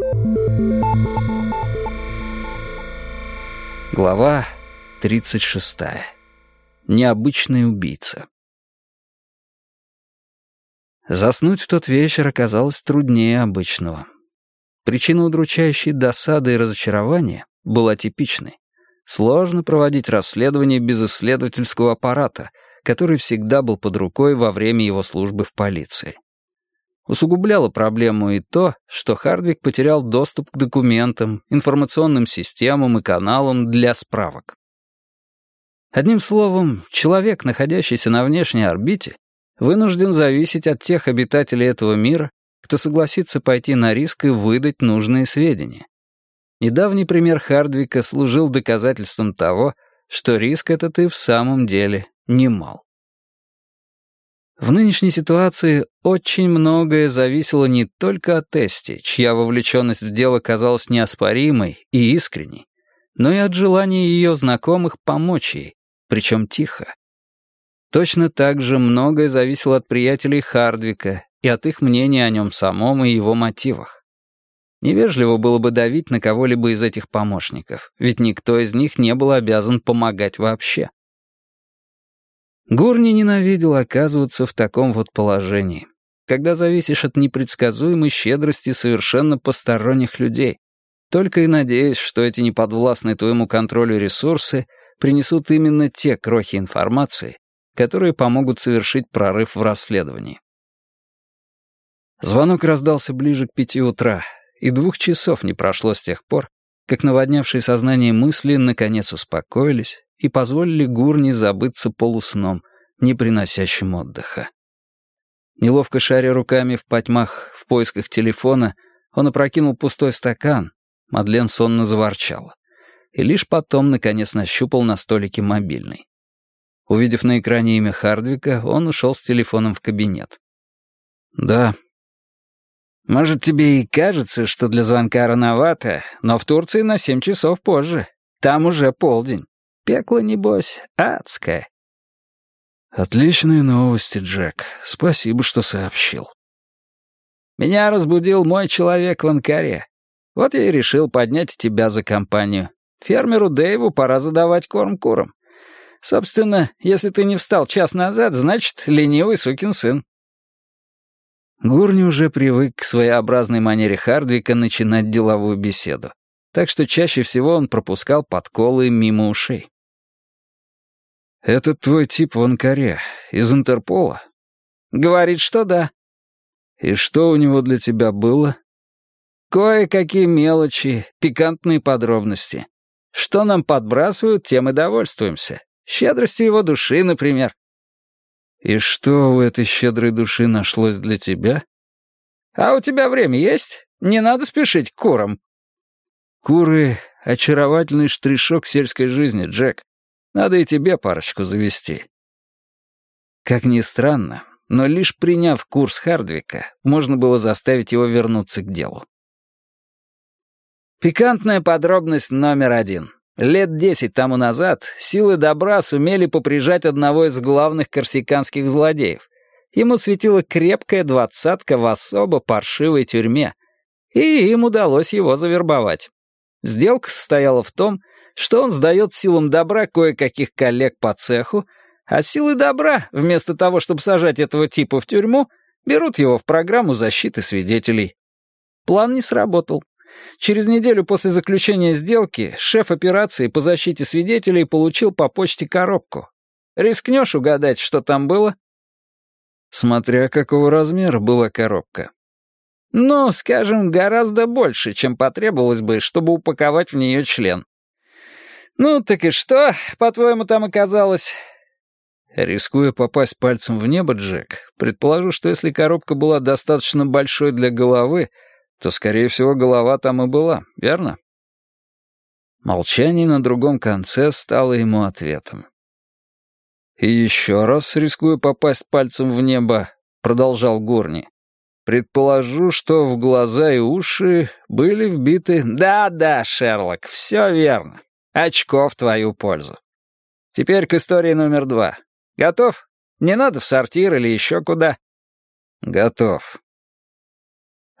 Глава 36. Необычный убийца. Заснуть в тот вечер оказалось труднее обычного. Причина удручающей досады и разочарования была типичной. Сложно проводить расследование без исследовательского аппарата, который всегда был под рукой во время его службы в полиции. Усугубляло проблему и то, что Хардвик потерял доступ к документам, информационным системам и каналам для справок. Одним словом, человек, находящийся на внешней орбите, вынужден зависеть от тех обитателей этого мира, кто согласится пойти на риск и выдать нужные сведения. Недавний пример Хардвика служил доказательством того, что риск этот и в самом деле немал. В нынешней ситуации очень многое зависело не только от Эсти, чья вовлеченность в дело казалась неоспоримой и искренней, но и от желания ее знакомых помочь ей, причем тихо. Точно так же многое зависело от приятелей Хардвика и от их мнения о нем самом и его мотивах. Невежливо было бы давить на кого-либо из этих помощников, ведь никто из них не был обязан помогать вообще. Гурни ненавидел оказываться в таком вот положении, когда зависишь от непредсказуемой щедрости совершенно посторонних людей, только и надеясь, что эти неподвластные твоему контролю ресурсы принесут именно те крохи информации, которые помогут совершить прорыв в расследовании. Звонок раздался ближе к 5 утра, и 2 часов не прошло с тех пор, как наводнявшие сознание мысли наконец успокоились и позволили Гурни забыться полусном, не приносящим отдыха. Неловко шаря руками в потьмах в поисках телефона, он опрокинул пустой стакан, Мадлен сонно заворчала, и лишь потом, наконец, нащупал на столике мобильный. Увидев на экране имя Хардвика, он ушел с телефоном в кабинет. «Да». «Может, тебе и кажется, что для звонка рановато, но в Турции на 7 часов позже. Там уже полдень. Пекло, небось, адское». «Отличные новости, Джек. Спасибо, что сообщил». «Меня разбудил мой человек в Анкаре. Вот я и решил поднять тебя за компанию. Фермеру Дэйву пора задавать корм курам. Собственно, если ты не встал час назад, значит, ленивый сукин сын». Гурни уже привык к своеобразной манере Хардвика начинать деловую беседу, так что чаще всего он пропускал подколы мимо ушей. «Этот твой тип в Анкаре, из Интерпола?» «Говорит, что да». «И что у него для тебя было?» «Кое-какие мелочи, пикантные подробности. Что нам подбрасывают, тем и довольствуемся. Щедростью его души, например». «И что у этой щедрой души нашлось для тебя?» «А у тебя время есть? Не надо спешить к курам». «Куры — очаровательный штришок сельской жизни, Джек. Надо и тебе парочку завести». Как ни странно, но лишь приняв курс Хардвика, можно было заставить его вернуться к делу. Пикантная подробность номер 1. Лет 10 тому назад силы добра сумели поприжать одного из главных корсиканских злодеев. Ему светила крепкая 20-ка в особо паршивой тюрьме, и им удалось его завербовать. Сделка состояла в том, что он сдает силам добра кое-каких коллег по цеху, а силы добра, вместо того, чтобы сажать этого типа в тюрьму, берут его в программу защиты свидетелей. План не сработал. Через неделю после заключения сделки шеф операции по защите свидетелей получил по почте коробку. Рискнешь угадать, что там было? Смотря какого размера была коробка. Ну, скажем, гораздо больше, чем потребовалось бы, чтобы упаковать в нее член. Ну, так и что, по-твоему, там оказалось? Рискуя попасть пальцем в небо, Джек, предположу, что если коробка была достаточно большой для головы, то, скорее всего, голова там и была, верно? Молчание на другом конце стало ему ответом. «И еще раз, рискуя попасть пальцем в небо», — продолжал Гурни, «предположу, что в глаза и уши были вбиты...» «Да-да, Шерлок, все верно. Очко в твою пользу. Теперь к истории номер 2. Готов? Не надо в сортир или еще куда?» «Готов».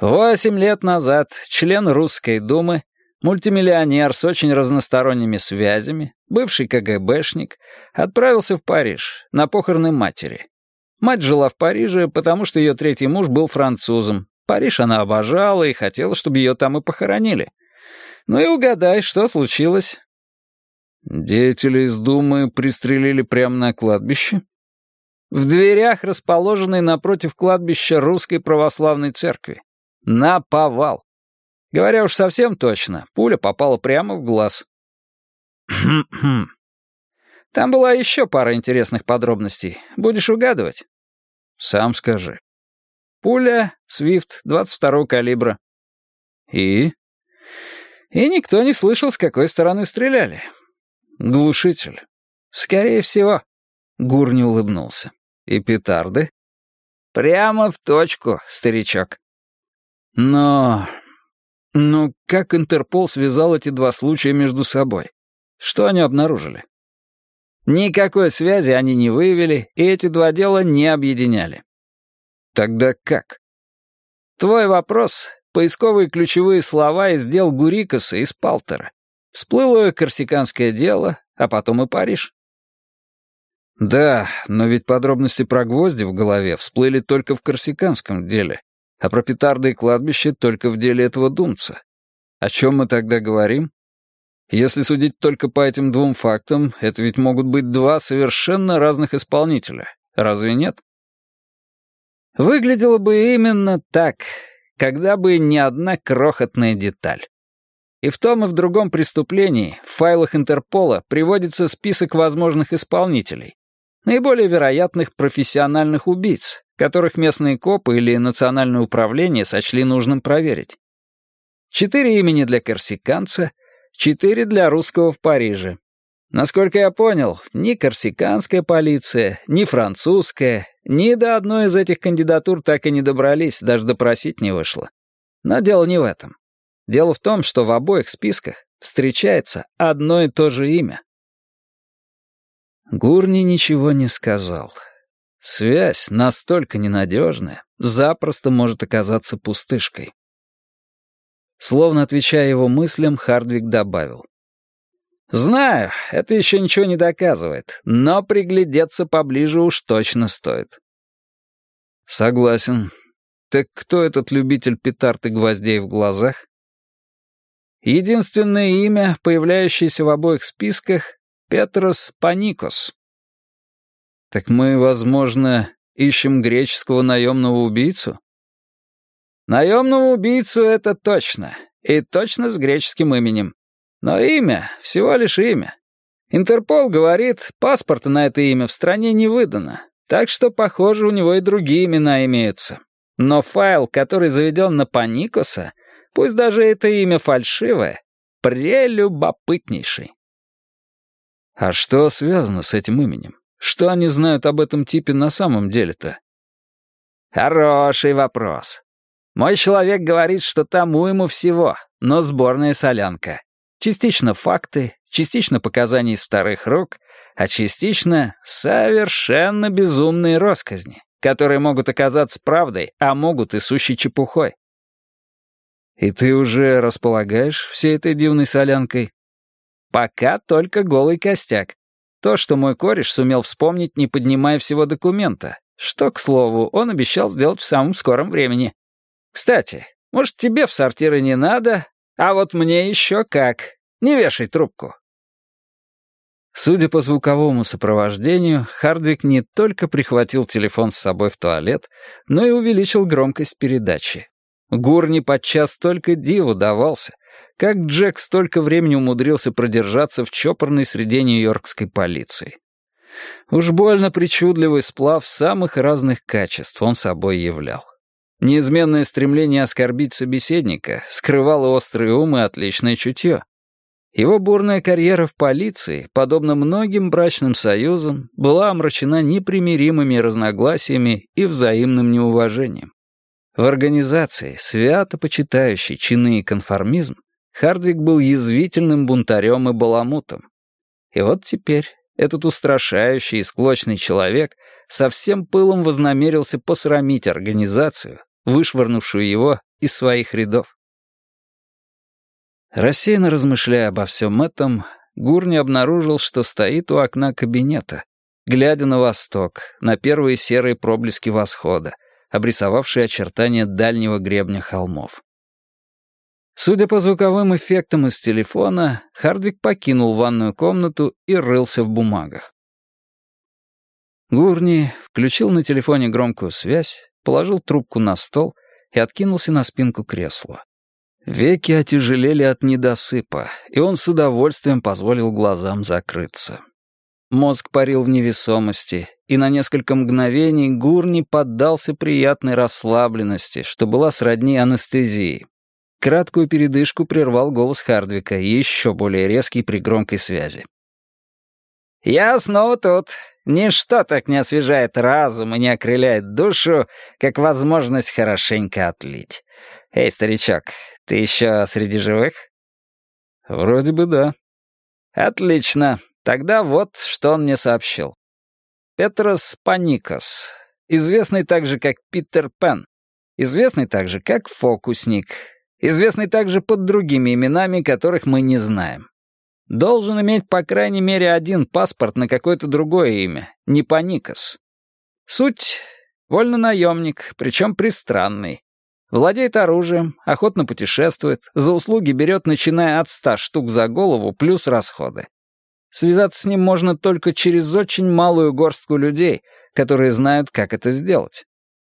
8 лет назад член Русской Думы, мультимиллионер с очень разносторонними связями, бывший КГБшник, отправился в Париж на похороны матери. Мать жила в Париже, потому что ее третий муж был французом. Париж она обожала и хотела, чтобы ее там и похоронили. Ну и угадай, что случилось? Деятели из Думы пристрелили прямо на кладбище? В дверях, расположенной напротив кладбища Русской Православной Церкви. Наповал. Говоря уж совсем точно, пуля попала прямо в глаз. Там была еще пара интересных подробностей. Будешь угадывать? Сам скажи. Пуля Свифт 22-го калибра. И? И никто не слышал, с какой стороны стреляли. Глушитель. Скорее всего. Гурни улыбнулся. И петарды? Прямо в точку, старичок. Но как Интерпол связал эти два случая между собой? Что они обнаружили? Никакой связи они не выявили, и эти два дела не объединяли. Тогда как? Твой вопрос — поисковые ключевые слова из дел Гурикаса и Спалтера. Всплыло корсиканское дело, а потом и Париж. Да, но ведь подробности про гвозди в голове всплыли только в корсиканском деле, а про петарды и кладбище только в деле этого думца. О чем мы тогда говорим? Если судить только по этим двум фактам, это ведь могут быть два совершенно разных исполнителя. Разве нет? Выглядело бы именно так, когда бы не одна крохотная деталь. И в том и в другом преступлении в файлах Интерпола приводится список возможных исполнителей, наиболее вероятных профессиональных убийц, которых местные копы или национальное управление сочли нужным проверить. 4 имени для корсиканца, 4 для русского в Париже. Насколько я понял, ни корсиканская полиция, ни французская, ни до одной из этих кандидатур так и не добрались, даже допросить не вышло. Но дело не в этом. Дело в том, что в обоих списках встречается одно и то же имя. Гурни ничего не сказал. Связь, настолько ненадежная, запросто может оказаться пустышкой. Словно отвечая его мыслям, Хардвик добавил. «Знаю, это еще ничего не доказывает, но приглядеться поближе уж точно стоит». «Согласен. Так кто этот любитель петард и гвоздей в глазах?» Единственное имя, появляющееся в обоих списках — Петрос Паникос. «Так мы, возможно, ищем греческого наемного убийцу?» «Наемного убийцу — это точно, и точно с греческим именем. Но имя — всего лишь имя. Интерпол говорит, паспорта на это имя в стране не выдано, так что, похоже, у него и другие имена имеются. Но файл, который заведен на Паникоса, пусть даже это имя фальшивое, прелюбопытнейший». «А что связано с этим именем? Что они знают об этом типе на самом деле-то?» «Хороший вопрос. Мой человек говорит, что там уйму всего, но сборная солянка. Частично факты, частично показания из вторых рук, а частично совершенно безумные россказни, которые могут оказаться правдой, а могут и сущей чепухой». «И ты уже располагаешь всей этой дивной солянкой?» «Пока только голый костяк. То, что мой кореш сумел вспомнить, не поднимая всего документа, что, к слову, он обещал сделать в самом скором времени. Кстати, может, тебе в сортиры не надо, а вот мне еще как. Не вешай трубку». Судя по звуковому сопровождению, Хардвик не только прихватил телефон с собой в туалет, но и увеличил громкость передачи. Гурни подчас только диву давался, как Джек столько времени умудрился продержаться в чопорной среде нью-йоркской полиции. Уж больно причудливый сплав самых разных качеств он собой являл. Неизменное стремление оскорбить собеседника скрывало острый ум и отличное чутье. Его бурная карьера в полиции, подобно многим брачным союзам, была омрачена непримиримыми разногласиями и взаимным неуважением. В организации, свято почитающей чины и конформизм, Хардвик был язвительным бунтарем и баламутом. И вот теперь этот устрашающий и склочный человек со всем пылом вознамерился посрамить организацию, вышвырнувшую его из своих рядов. Рассеянно размышляя обо всем этом, Гурни обнаружил, что стоит у окна кабинета, глядя на восток, на первые серые проблески восхода, обрисовавшие очертания дальнего гребня холмов. Судя по звуковым эффектам из телефона, Хардвик покинул ванную комнату и рылся в бумагах. Гурни включил на телефоне громкую связь, положил трубку на стол и откинулся на спинку кресла. Веки отяжелели от недосыпа, и он с удовольствием позволил глазам закрыться. Мозг парил в невесомости, и на несколько мгновений Гурни поддался приятной расслабленности, что была сродни анестезии. Краткую передышку прервал голос Хардвика, еще более резкий при громкой связи. «Я снова тут. Ничто так не освежает разум и не окрыляет душу, как возможность хорошенько отлить. Эй, старичок, ты еще среди живых?» «Вроде бы да». «Отлично. Тогда вот, что он мне сообщил. Петрос Паникос, известный также как Питер Пен, известный также как Фокусник, известный также под другими именами, которых мы не знаем. Должен иметь по крайней мере один паспорт на какое-то другое имя, не Паникос. Суть — вольнонаемник, причем пристранный. Владеет оружием, охотно путешествует, за услуги берет, начиная от 100 штук за голову, плюс расходы. Связаться с ним можно только через очень малую горстку людей, которые знают, как это сделать.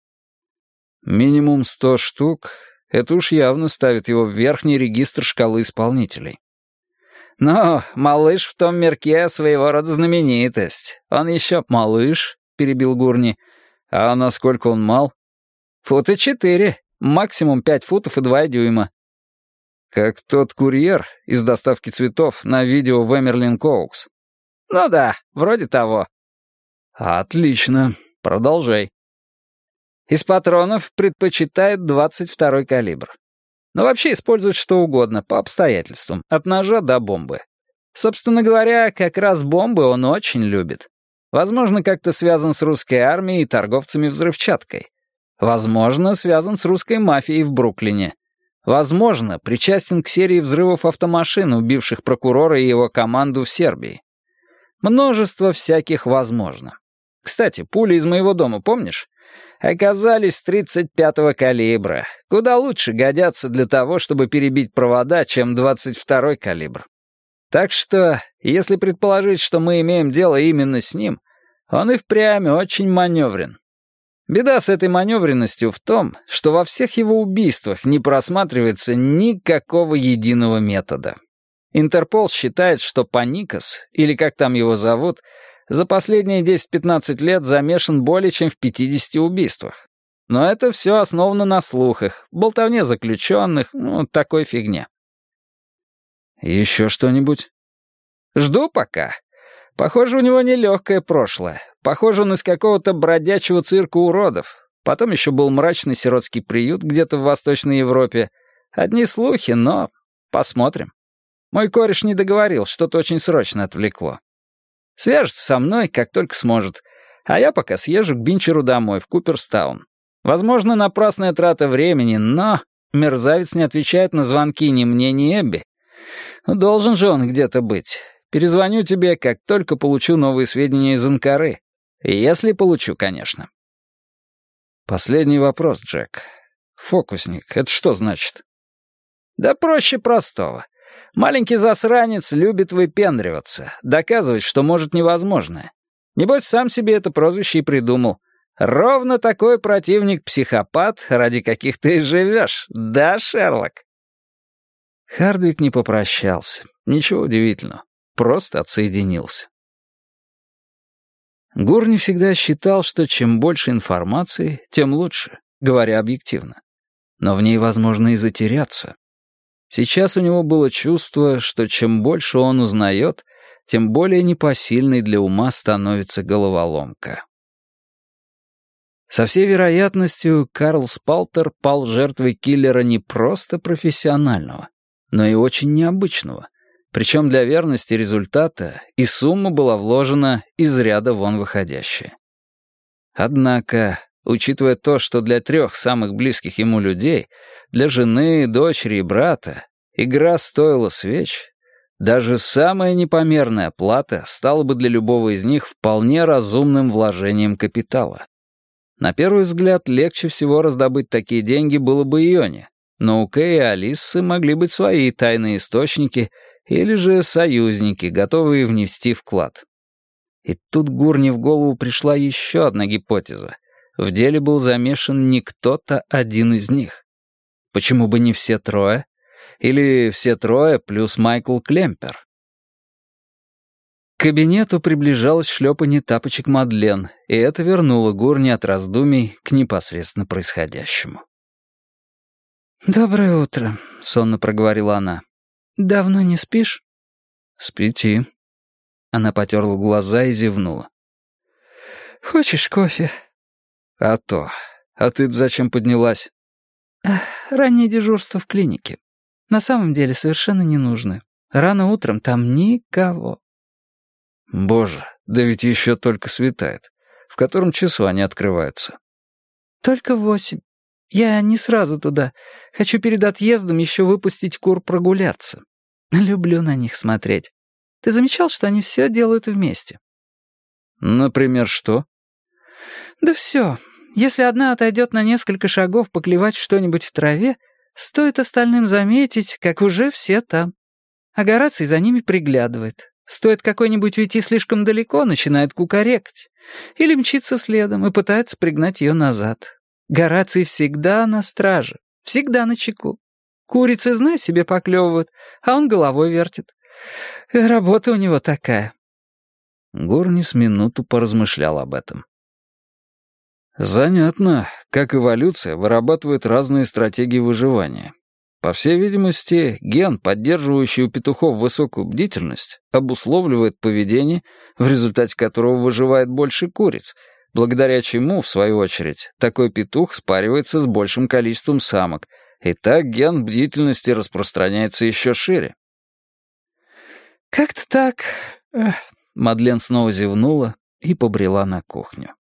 Минимум 100 штук — это уж явно ставит его в верхний регистр шкалы исполнителей. Но малыш в том мирке своего рода знаменитость. Он еще... «Малыш?» — перебил Гурни. «А насколько он мал?» 4 фута, максимум 5 футов и 2 дюйма. Как тот курьер из доставки цветов на видео в Эмерлин Коукс. Ну да, вроде того. Отлично. Продолжай. Из патронов предпочитает 22-й калибр. Но вообще использует что угодно, по обстоятельствам, от ножа до бомбы. Собственно говоря, как раз бомбы он очень любит. Возможно, как-то связан с русской армией и торговцами взрывчаткой. Возможно, связан с русской мафией в Бруклине. Возможно, причастен к серии взрывов автомашин, убивших прокурора и его команду в Сербии. Множество всяких возможно. Кстати, пули из моего дома, помнишь? Оказались 35-го калибра. Куда лучше годятся для того, чтобы перебить провода, чем 22-й калибр. Так что, если предположить, что мы имеем дело именно с ним, он и впрямь очень маневрен. Беда с этой маневренностью в том, что во всех его убийствах не просматривается никакого единого метода. Интерпол считает, что Паникос, или как там его зовут, за последние 10-15 лет замешан более чем в 50 убийствах. Но это все основано на слухах, болтовне заключенных, такой фигне. Еще что-нибудь? Жду пока. Похоже, у него нелегкое прошлое. Похоже, он из какого-то бродячего цирка уродов. Потом еще был мрачный сиротский приют где-то в Восточной Европе. Одни слухи, но посмотрим. Мой кореш не договорил, что-то очень срочно отвлекло. Свяжется со мной, как только сможет. А я пока съезжу к Бинчеру домой, в Куперстаун. Возможно, напрасная трата времени, но мерзавец не отвечает на звонки ни мне, ни Эбби. Должен же он где-то быть. Перезвоню тебе, как только получу новые сведения из Анкары. Если получу, конечно. Последний вопрос, Джек. Фокусник, это что значит? Да проще простого. Маленький засранец любит выпендриваться, доказывать, что может невозможное. Небось, сам себе это прозвище и придумал. Ровно такой противник-психопат, ради каких ты и живешь. Да, Шерлок? Хардвик не попрощался. Ничего удивительного. Просто отсоединился. Гурни всегда считал, что чем больше информации, тем лучше, говоря объективно. Но в ней возможно и затеряться. Сейчас у него было чувство, что чем больше он узнает, тем более непосильной для ума становится головоломка. Со всей вероятностью, Карл Спалтер пал жертвой киллера не просто профессионального, но и очень необычного. Причем для верности результата и сумма была вложена из ряда вон выходящая. Однако учитывая то, что для 3 самых близких ему людей, для жены, дочери и брата, игра стоила свеч, даже самая непомерная плата стала бы для любого из них вполне разумным вложением капитала. На первый взгляд, легче всего раздобыть такие деньги было бы Ионе, но у Кэй и Алисы могли быть свои тайные источники или же союзники, готовые внести вклад. И тут Гурни в голову пришла еще одна гипотеза. В деле был замешан не кто-то один из них. Почему бы не все 3? Или все 3 плюс Майкл Клемпер? К кабинету приближалось шлепанье тапочек Мадлен, и это вернуло Гурни от раздумий к непосредственно происходящему. «Доброе утро», — сонно проговорила она. «Давно не спишь?» «С 5». Она потерла глаза и зевнула. «Хочешь кофе?» «А то. А ты зачем поднялась?» «Раннее дежурство в клинике. На самом деле совершенно не нужно. Рано утром там никого». «Боже, да ведь еще только светает. В котором часу они открываются?» «Только 8. Я не сразу туда. Хочу перед отъездом еще выпустить кур прогуляться. Люблю на них смотреть. Ты замечал, что они все делают вместе?» «Например, что?» «Да все. Если одна отойдет на несколько шагов поклевать что-нибудь в траве, стоит остальным заметить, как уже все там. А Гораций за ними приглядывает. Стоит какой-нибудь уйти слишком далеко, начинает кукарекать. Или мчится следом и пытается пригнать ее назад. Гораций всегда на страже, всегда на чеку. Курицы, знай себе, поклевывают, а он головой вертит. Работа у него такая». Гурни с минуту поразмышлял об этом. Занятно, как эволюция вырабатывает разные стратегии выживания. По всей видимости, ген, поддерживающий у петухов высокую бдительность, обусловливает поведение, в результате которого выживает больше куриц, благодаря чему, в свою очередь, такой петух спаривается с большим количеством самок, и так ген бдительности распространяется еще шире. «Как-то так...» Мадлен снова зевнула и побрела на кухню.